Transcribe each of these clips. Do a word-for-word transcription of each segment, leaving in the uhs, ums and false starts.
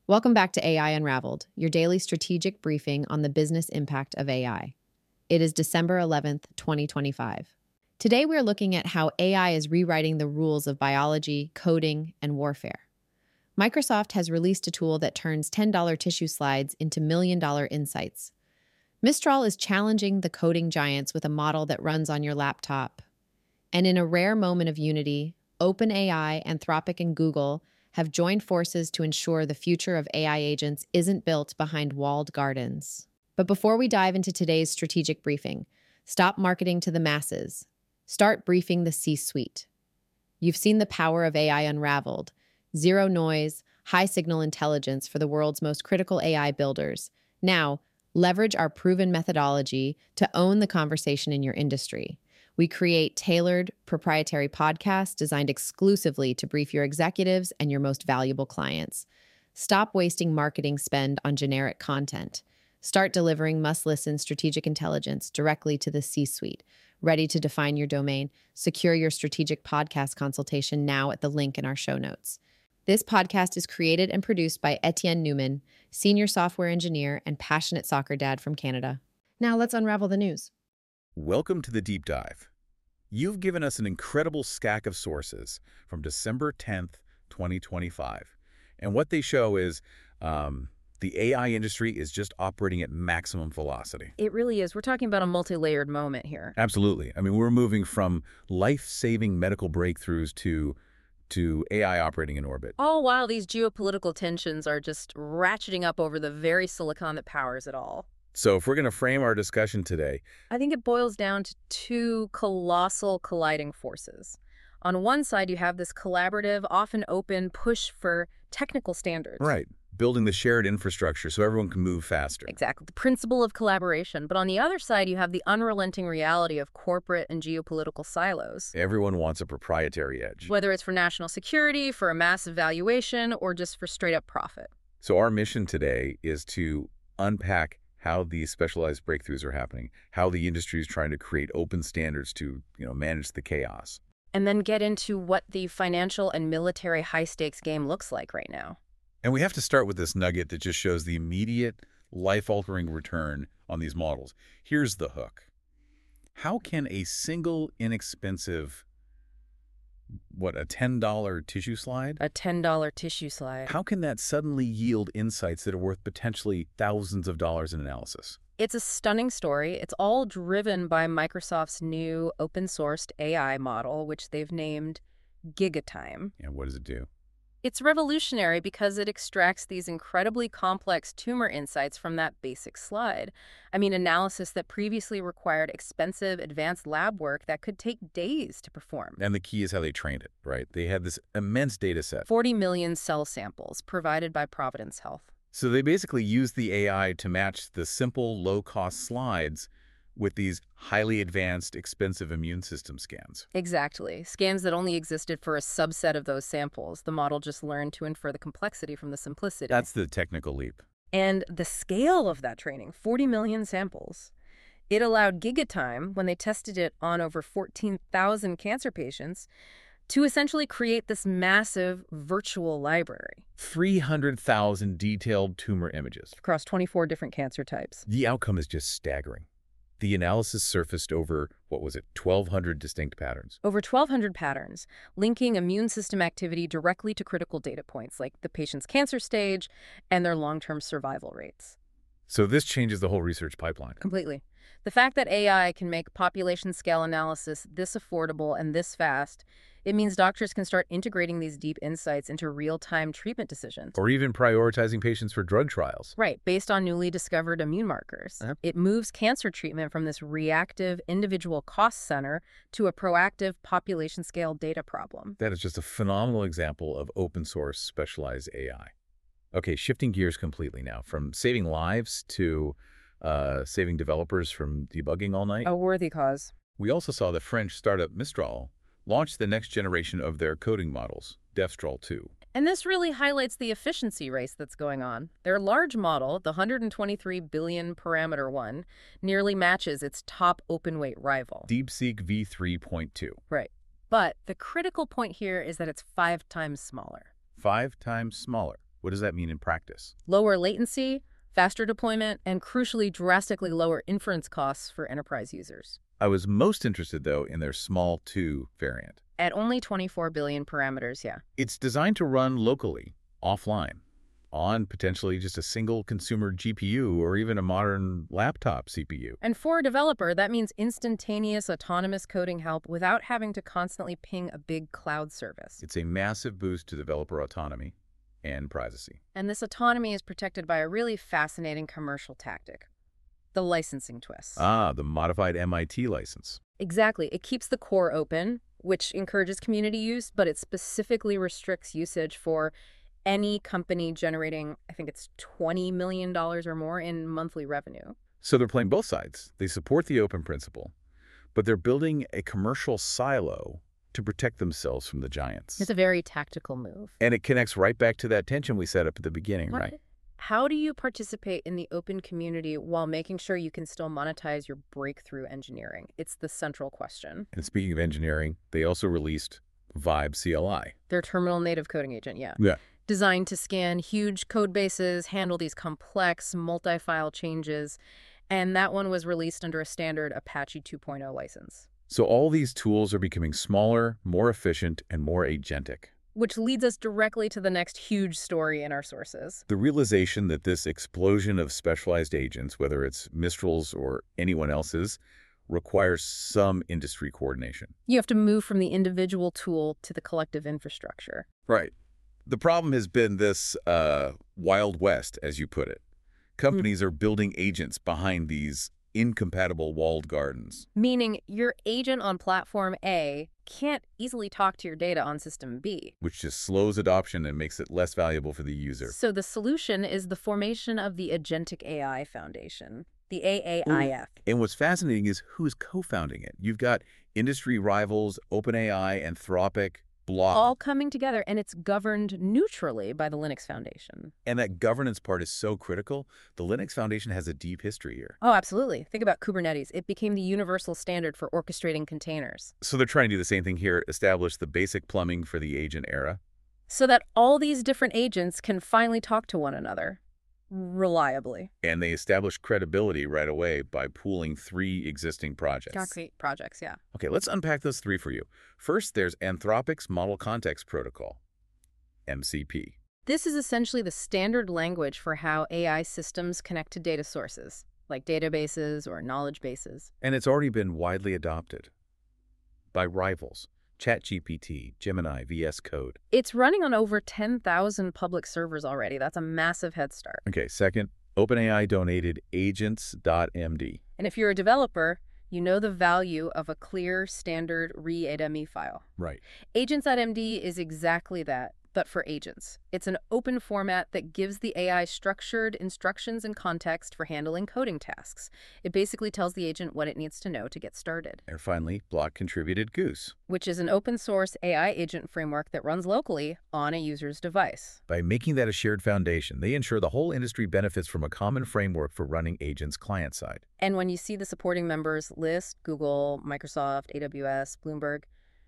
Welcome back to A I Unraveled, your daily strategic briefing on the business impact of A I. It is December eleventh, twenty twenty-five. Today we're looking at how A I is rewriting the rules of biology, coding, and warfare. Microsoft has released a tool that turns ten dollar tissue slides into million dollar insights. Mistral is challenging the coding giants with a model that runs on your laptop. And in a rare moment of unity, OpenAI, Anthropic, and Google have joined forces to ensure the future of A I agents isn't built behind walled gardens. But before we dive into today's strategic briefing, stop marketing to the masses. Start briefing the C-suite. You've seen the power of A I unraveled. Zero noise, high signal intelligence for the world's most critical A I builders. Now, leverage our proven methodology to own the conversation in your industry. We create tailored, proprietary podcasts designed exclusively to brief your executives and your most valuable clients. Stop wasting marketing spend on generic content. Start delivering must-listen strategic intelligence directly to the C-suite. Ready to define your domain? Secure your strategic podcast consultation now at the link in our show notes. This podcast is created and produced by Etienne Newman, senior software engineer and passionate soccer dad from Canada. Now let's unravel the news. Welcome to the Deep Dive. You've given us an incredible stack of sources from December tenth, twenty twenty-five. And what they show is um, the A I industry is just operating at maximum velocity. It really is. We're talking about a multi-layered moment here. Absolutely. I mean, we're moving from life-saving medical breakthroughs to, to A I operating in orbit. All while these geopolitical tensions are just ratcheting up over the very silicon that powers it all. So if we're going to frame our discussion today, I think it boils down to two colossal colliding forces. On one side, you have this collaborative, often open push for technical standards. right, building the shared infrastructure so everyone can move faster. Exactly. The principle of collaboration. But on the other side, you have the unrelenting reality of corporate and geopolitical silos. Everyone wants a proprietary edge. Whether it's for national security, for a massive valuation, or just for straight-up profit. So our mission today is to unpack how these specialized breakthroughs are happening, how the industry is trying to create open standards to, you know, manage the chaos. And then get into what the financial and military high-stakes game looks like right now. And we have to start with this nugget that just shows the immediate, life-altering return on these models. Here's the hook. How can a single, inexpensive, what, a ten dollar tissue slide? A ten dollar tissue slide. How can that suddenly yield insights that are worth potentially thousands of dollars in analysis? It's a stunning story. It's all driven by Microsoft's new open-sourced A I model, which they've named GigaTime. And what does it do? It's revolutionary because it extracts these incredibly complex tumor insights from that basic slide. I mean, analysis that previously required expensive, advanced lab work that could take days to perform. And the key is how they trained it, right? They had this immense data set. forty million cell samples provided by Providence Health. So they basically used the A I to match the simple, low-cost slides with these highly advanced, expensive immune system scans. Exactly. Scans that only existed for a subset of those samples. The model just learned to infer the complexity from the simplicity. That's the technical leap. And the scale of that training, forty million samples. It allowed GigaTime, when they tested it on over fourteen thousand cancer patients, to essentially create this massive virtual library. three hundred thousand detailed tumor images. Across twenty-four different cancer types. The outcome is just staggering. The analysis surfaced over, what was it, twelve hundred distinct patterns. Over twelve hundred patterns, linking immune system activity directly to critical data points like the patient's cancer stage and their long-term survival rates. So this changes the whole research pipeline. Completely. The fact that A I can make population-scale analysis this affordable and this fast, it means doctors can start integrating these deep insights into real-time treatment decisions. Or even prioritizing patients for drug trials. Right, based on newly discovered immune markers. Yep. It moves cancer treatment from this reactive individual cost center to a proactive population-scale data problem. That is just a phenomenal example of open-source specialized A I. Okay, shifting gears completely now, from saving lives to uh, saving developers from debugging all night. A worthy cause. We also saw the French startup Mistral launch the next generation of their coding models, Devstral two. And this really highlights the efficiency race that's going on. Their large model, the one hundred twenty-three billion parameter one, nearly matches its top open-weight rival. DeepSeek v three point two. Right. But the critical point here is that it's five times smaller. Five times smaller. What does that mean in practice? Lower latency, faster deployment, and crucially, drastically lower inference costs for enterprise users. I was most interested, though, in their small two variant. At only twenty-four billion parameters, yeah. It's designed to run locally, offline, on potentially just a single consumer G P U or even a modern laptop C P U. And for a developer, that means instantaneous autonomous coding help without having to constantly ping a big cloud service. It's a massive boost to developer autonomy and privacy. And this autonomy is protected by a really fascinating commercial tactic, the licensing twist. Ah, the modified M I T license. Exactly. It keeps the core open, which encourages community use, but it specifically restricts usage for any company generating, I think it's twenty million dollars or more in monthly revenue. So they're playing both sides. They support the open principle, but they're building a commercial silo to protect themselves from the giants. It's a very tactical move. And it connects right back to that tension we set up at the beginning, What- right? How do you participate in the open community while making sure you can still monetize your breakthrough engineering? It's the central question. And speaking of engineering, they also released Vibe C L I. Their terminal native coding agent, yeah. Yeah. Designed to scan huge code bases, handle these complex multi-file changes, and that one was released under a standard Apache two point oh license. So all these tools are becoming smaller, more efficient, and more agentic. Which leads us directly to the next huge story in our sources. The realization that this explosion of specialized agents, whether it's Mistral's or anyone else's, requires some industry coordination. You have to move from the individual tool to the collective infrastructure. Right. The problem has been this uh, Wild West, as you put it. Companies are building agents behind these incompatible walled gardens. Meaning your agent on platform A can't easily talk to your data on system B. Which just slows adoption and makes it less valuable for the user. So the solution is the formation of the Agentic A I Foundation, the A A I F. And what's fascinating is who's co-founding it. You've got industry rivals, OpenAI, Anthropic, Block. All coming together, and it's governed neutrally by the Linux Foundation. And that governance part is so critical. The Linux Foundation has a deep history here. Oh, absolutely. Think about Kubernetes. It became the universal standard for orchestrating containers. So they're trying to do the same thing here, establish the basic plumbing for the agent era. So that all these different agents can finally talk to one another reliably. And they establish credibility right away by pooling three existing projects. Concrete projects, yeah. Okay, let's unpack those three for you. First, there's Anthropic's Model Context Protocol, M C P. This is essentially the standard language for how A I systems connect to data sources, like databases or knowledge bases. And it's already been widely adopted by rivals, ChatGPT, Gemini, V S Code. It's running on over ten thousand public servers already. That's a massive head start. Okay, second, OpenAI donated agents dot M D. And if you're a developer, you know the value of a clear, standard readme file. Right. agents dot M D is exactly that, but for agents. It's an open format that gives the A I structured instructions and context for handling coding tasks. It basically tells the agent what it needs to know to get started. And finally, Block contributed Goose. Which is an open source A I agent framework that runs locally on a user's device. By making that a shared foundation, they ensure the whole industry benefits from a common framework for running agents client-side. And when you see the supporting members list, Google, Microsoft, A W S, Bloomberg,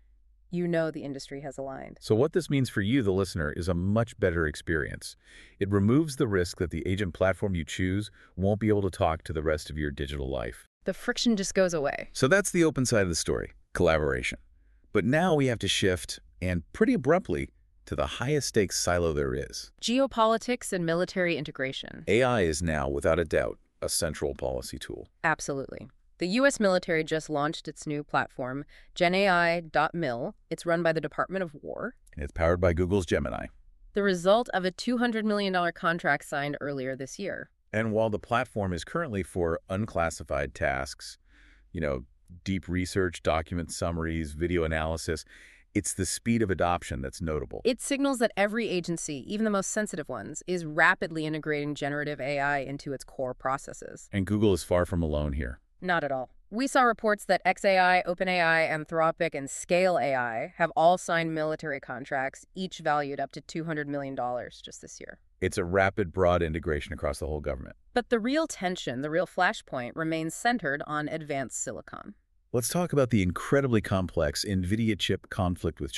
you know the industry has aligned. So what this means for you, the listener, is a much better experience. It removes the risk that the agent platform you choose won't be able to talk to the rest of your digital life. The friction just goes away. So that's the open side of the story, collaboration. But now we have to shift, and pretty abruptly, to the highest stakes silo there is. Geopolitics and military integration. A I is now, without a doubt, a central policy tool. Absolutely. The U S military just launched its new platform, Gen A I dot mil. It's run by the Department of War. And it's powered by Google's Gemini. The result of a two hundred million dollars contract signed earlier this year. And while the platform is currently for unclassified tasks, you know, deep research, document summaries, video analysis, it's the speed of adoption that's notable. It signals that every agency, even the most sensitive ones, is rapidly integrating generative A I into its core processes. And Google is far from alone here. Not at all. We saw reports that xAI, OpenAI, Anthropic, and Scale A I have all signed military contracts, each valued up to two hundred million dollars just this year. It's a rapid, broad integration across the whole government. But the real tension, the real flashpoint, remains centered on advanced silicon. Let's talk about the incredibly complex NVIDIA chip conflict with China.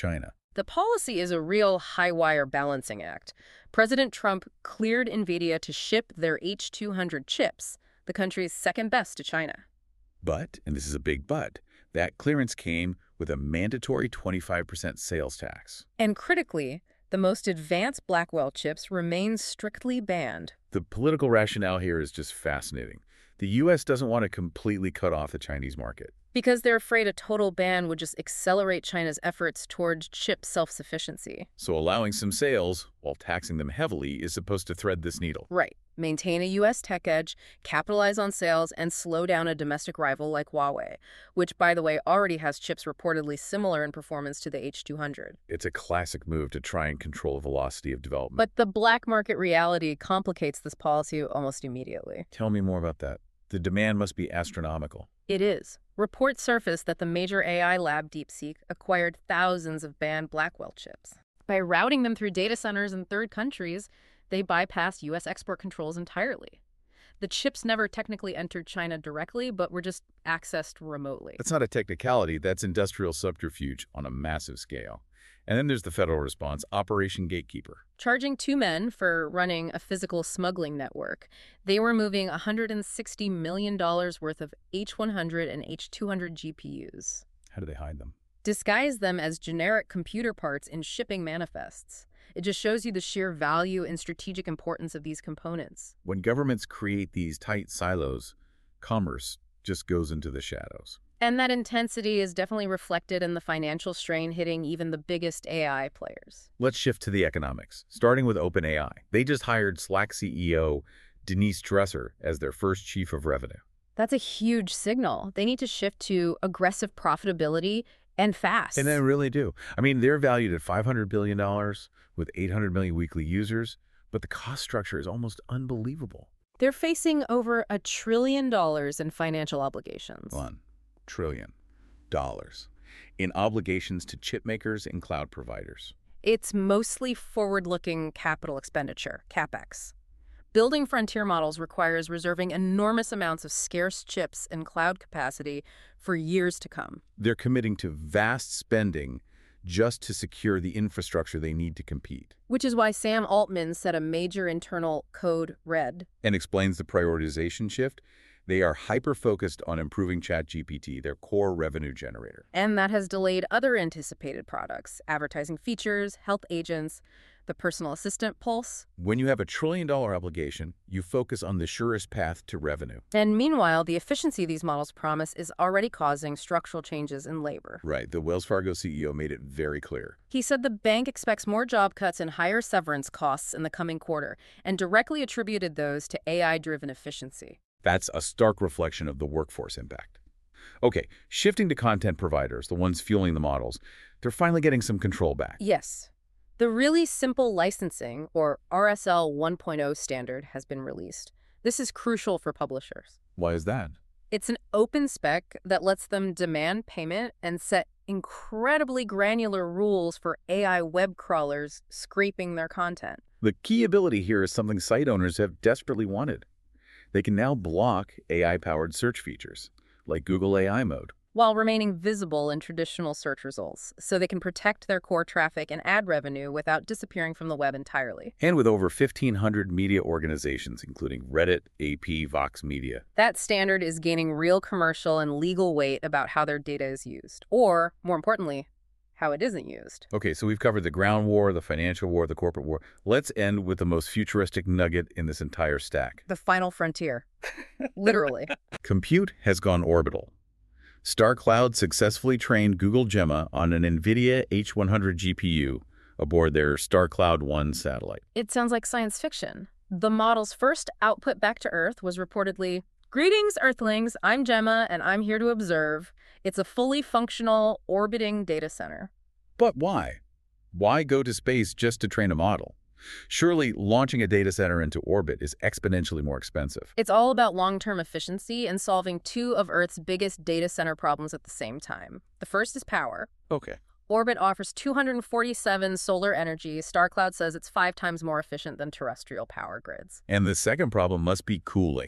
The policy is a real high-wire balancing act. President Trump cleared NVIDIA to ship their H two hundred chips, the country's second best to China. But, and this is a big but, that clearance came with a mandatory twenty-five percent sales tax. And critically, the most advanced Blackwell chips remain strictly banned. The political rationale here is just fascinating. The U S doesn't want to completely cut off the Chinese market. Because they're afraid a total ban would just accelerate China's efforts towards chip self-sufficiency. So allowing some sales, while taxing them heavily, is supposed to thread this needle. Right. Maintain a U S tech edge, capitalize on sales, and slow down a domestic rival like Huawei, which, by the way, already has chips reportedly similar in performance to the H two hundred. It's a classic move to try and control the velocity of development. But the black market reality complicates this policy almost immediately. Tell me more about that. The demand must be astronomical. It is. Reports surfaced that the major A I lab DeepSeek acquired thousands of banned Blackwell chips. By routing them through data centers in third countries, they bypassed U S export controls entirely. The chips never technically entered China directly, but were just accessed remotely. That's not a technicality, that's industrial subterfuge on a massive scale. And then there's the federal response, Operation Gatekeeper. Charging two men for running a physical smuggling network, they were moving one hundred sixty million dollars worth of H one hundred and H two hundred G P Us. How do they hide them? Disguise them as generic computer parts in shipping manifests. It just shows you the sheer value and strategic importance of these components. When governments create these tight silos, commerce just goes into the shadows. And that intensity is definitely reflected in the financial strain hitting even the biggest A I players. Let's shift to the economics, starting with OpenAI. They just hired Slack C E O Denise Dresser as their first chief of revenue. That's a huge signal. They need to shift to aggressive profitability and fast. And they really do. I mean, they're valued at five hundred billion dollars with eight hundred million weekly users, but the cost structure is almost unbelievable. They're facing over a trillion dollars in financial obligations. One trillion dollars in obligations to chip makers and cloud providers. It's mostly forward-looking capital expenditure, CapEx. Building frontier models requires reserving enormous amounts of scarce chips and cloud capacity for years to come. They're committing to vast spending just to secure the infrastructure they need to compete. Which is why Sam Altman set a major internal code red. And explains the prioritization shift. They are hyper-focused on improving ChatGPT, their core revenue generator. And that has delayed other anticipated products, advertising features, health agents, the personal assistant Pulse. When you have a trillion-dollar obligation, you focus on the surest path to revenue. And meanwhile, the efficiency these models promise is already causing structural changes in labor. Right. The Wells Fargo C E O made it very clear. He said the bank expects more job cuts and higher severance costs in the coming quarter, and directly attributed those to A I-driven efficiency. That's a stark reflection of the workforce impact. Okay, shifting to content providers, the ones fueling the models, they're finally getting some control back. Yes. The really simple licensing, or R S L one point oh standard, has been released. This is crucial for publishers. Why is that? It's an open spec that lets them demand payment and set incredibly granular rules for A I web crawlers scraping their content. The key ability here is something site owners have desperately wanted. They can now block A I-powered search features, like Google A I Mode, while remaining visible in traditional search results, so they can protect their core traffic and ad revenue without disappearing from the web entirely. And with over fifteen hundred media organizations, including Reddit, A P, Vox Media. That standard is gaining real commercial and legal weight about how their data is used, or, more importantly, how it isn't used. Okay, so we've covered the ground war, the financial war, the corporate war. Let's end with the most futuristic nugget in this entire stack. The final frontier. Literally. Compute has gone orbital. StarCloud successfully trained Google Gemma on an NVIDIA H one hundred G P U aboard their StarCloud one satellite. It sounds like science fiction. The model's first output back to Earth was reportedly, "Greetings, Earthlings. I'm Gemma, and I'm here to observe." It's a fully functional, orbiting data center. But why? Why go to space just to train a model? Surely launching a data center into orbit is exponentially more expensive. It's all about long-term efficiency and solving two of Earth's biggest data center problems at the same time. The first is power. Okay. Orbit offers two hundred forty-seven solar energy. StarCloud says it's five times more efficient than terrestrial power grids. And the second problem must be cooling.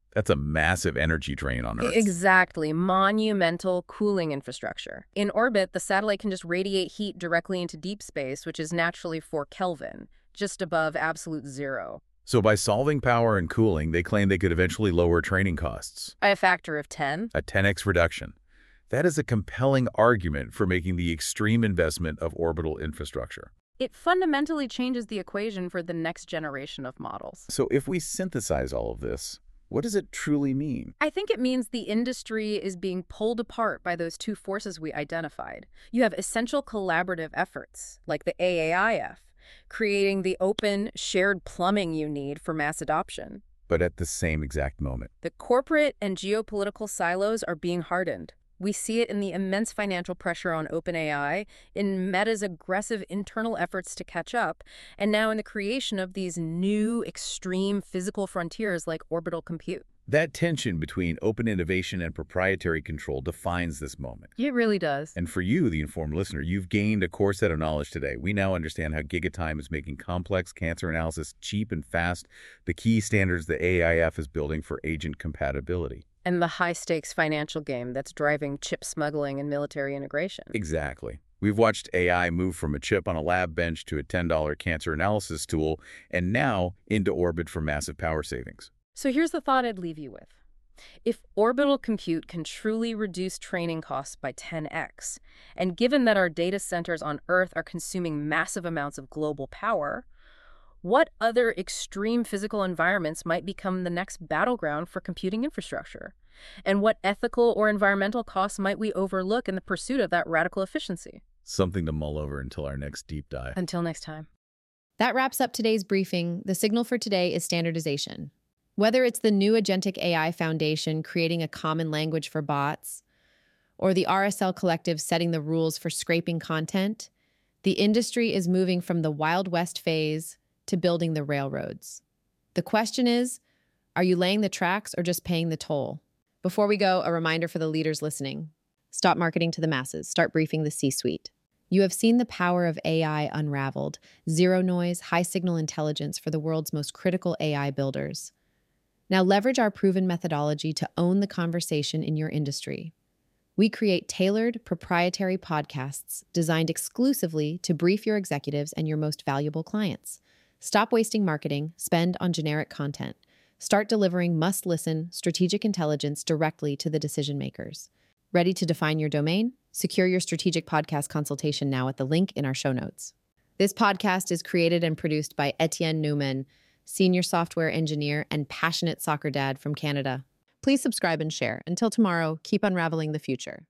That's a massive energy drain on Earth. Exactly. Monumental cooling infrastructure. In orbit, the satellite can just radiate heat directly into deep space, which is naturally four Kelvin, just above absolute zero. So by solving power and cooling, they claim they could eventually lower training costs. By a factor of ten? A ten x reduction. That is a compelling argument for making the extreme investment of orbital infrastructure. It fundamentally changes the equation for the next generation of models. So if we synthesize all of this, what does it truly mean? I think it means the industry is being pulled apart by those two forces we identified. You have essential collaborative efforts, like the A A I F, creating the open, shared plumbing you need for mass adoption. But at the same exact moment, The corporate and geopolitical silos are being hardened. We see it in the immense financial pressure on OpenAI, in Meta's aggressive internal efforts to catch up, and now in the creation of these new, extreme physical frontiers like orbital compute. that tension between open innovation and proprietary control defines this moment. It really does. And for you, the informed listener, you've gained a core set of knowledge today. We now understand how GigaTime is making complex cancer analysis cheap and fast, the key standards the A I F is building for agent compatibility. And the high-stakes financial game that's driving chip smuggling and military integration. Exactly. We've watched A I move from a chip on a lab bench to a ten dollar cancer analysis tool, and now into orbit for massive power savings. So here's the thought I'd leave you with. If orbital compute can truly reduce training costs by ten x, and given that our data centers on Earth are consuming massive amounts of global power, what other extreme physical environments might become the next battleground for computing infrastructure? And what ethical or environmental costs might we overlook in the pursuit of that radical efficiency? Something to mull over until our next deep dive. Until next time. That wraps up today's briefing. The signal for today is standardization. Whether it's the new Agentic A I Foundation creating a common language for bots, or the R S L Collective setting the rules for scraping content, the industry is moving from the Wild West phase to building the railroads. The question is, are you laying the tracks or just paying the toll? Before we go, a reminder for the leaders listening. Stop marketing to the masses. Start briefing the C-suite. You have seen the power of A I unraveled, zero noise, high signal intelligence for the world's most critical A I builders. Now leverage our proven methodology to own the conversation in your industry. We create tailored, proprietary podcasts designed exclusively to brief your executives and your most valuable clients. Stop wasting marketing, spend on generic content. Start delivering must-listen, strategic intelligence directly to the decision makers. Ready to define your domain? Secure your strategic podcast consultation now at the link in our show notes. This podcast is created and produced by Etienne Newman, senior software engineer and passionate soccer dad from Canada. Please subscribe and share. Until tomorrow, keep unraveling the future.